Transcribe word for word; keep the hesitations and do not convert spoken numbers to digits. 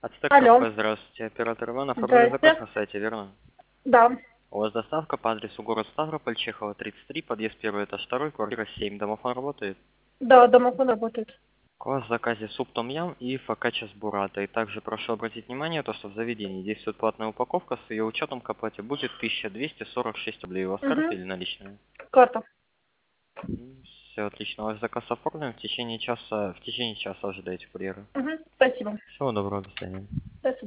Ацтек Алло. кафе, здравствуйте. Оператор Иван, оформили заказ Здрасте. на сайте, верно? Да. У вас доставка по адресу город Ставрополь, Чехова, тридцать три, подъезд первый, этаж второй, квартира семь. Домофон работает? Да, домофон работает. У вас в заказе суп том ям и фокачча с бурата. И также прошу обратить внимание, то, что в заведении действует платная упаковка, с ее учетом к оплате будет тысяча двести сорок шесть рублей. У вас карта Угу. или наличная? Карта. Все отлично. Ваш заказ оформлен. В течение часа, в течение часа ожидайте курьера. Угу. Спасибо. Всего доброго, до свидания. До свидания.